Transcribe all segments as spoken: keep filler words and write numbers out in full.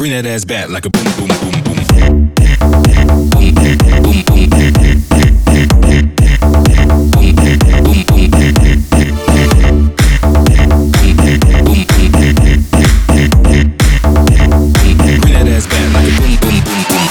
Bring that ass back like a boom, boom, boom, boom. Boom, boom, boom, boom. Boom, boom, boom, boom. Bring that ass back like a boom, boom, boom, boom.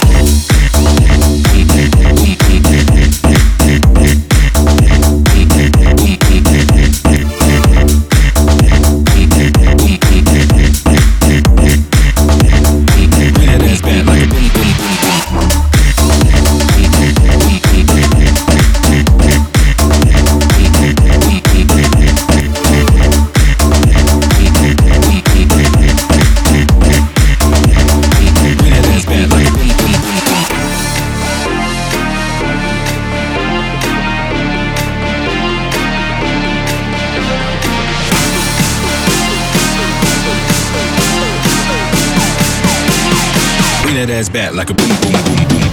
Bring that ass back like a boom, boom, boom, boom.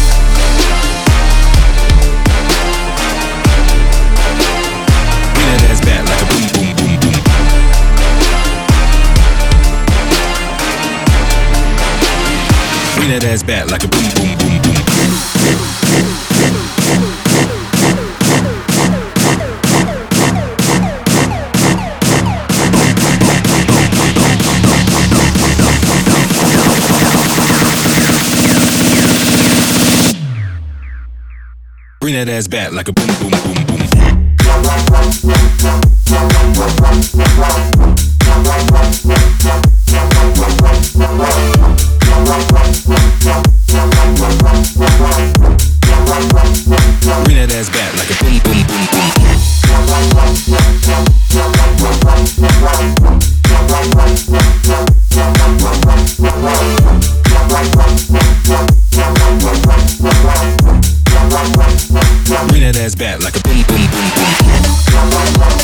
Bring that ass back like a boom, boom, boom, boom. Bring that ass back like a boom, boom, boom, boom. Bring that ass back like a boom, boom, boom, boom. Bring that ass back like a boom, boom, boom, boom. Bring that ass back like a boom, boom, boom, boom.